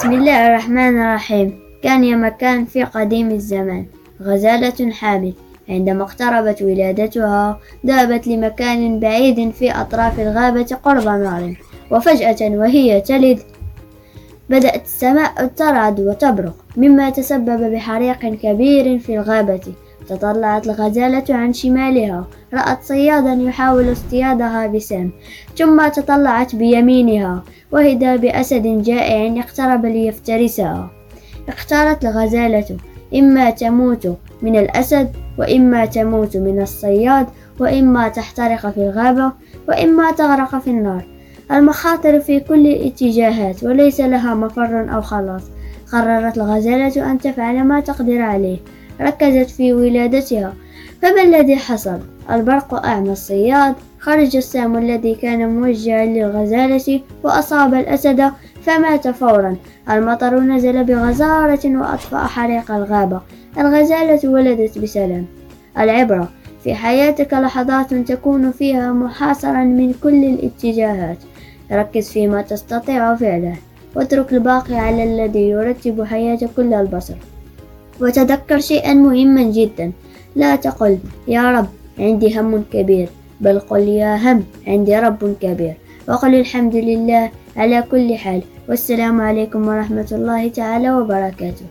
بسم الله الرحمن الرحيم. كان يا مكان في قديم الزمان غزالة حامل، عندما اقتربت ولادتها ذهبت لمكان بعيد في أطراف الغابة قرب نار، وفجأة وهي تلد بدأت السماء ترعد وتبرق، مما تسبب بحريق كبير في الغابة. تطلعت الغزالة عن شمالها، رأت صيادا يحاول اصطيادها بسهم، ثم تطلعت بيمينها وإذا بأسد جائع اقترب ليفترسها. اختارت الغزالة إما تموت من الأسد، وإما تموت من الصياد، وإما تحترق في الغابة، وإما تغرق في النار. المخاطر في كل الاتجاهات وليس لها مفر أو خلاص. قررت الغزالة أن تفعل ما تقدر عليه. ركزت في ولادتها، فما الذي حصل؟ البرق أعمى الصياد، خرج السهم الذي كان موجها للغزالة وأصاب الأسد فمات فورا. المطر نزل بغزارة وأطفأ حريق الغابة. الغزالة ولدت بسلام. العبرة: في حياتك لحظات تكون فيها محاصرا من كل الاتجاهات. ركز فيما تستطيع فعله، واترك الباقي على الذي يرتب حياة كل البشر. وتذكر شيئا مهما جدا: لا تقل يا رب عندي هم كبير، بل قل يا هم عندي رب كبير. وقل الحمد لله على كل حال. والسلام عليكم ورحمة الله تعالى وبركاته.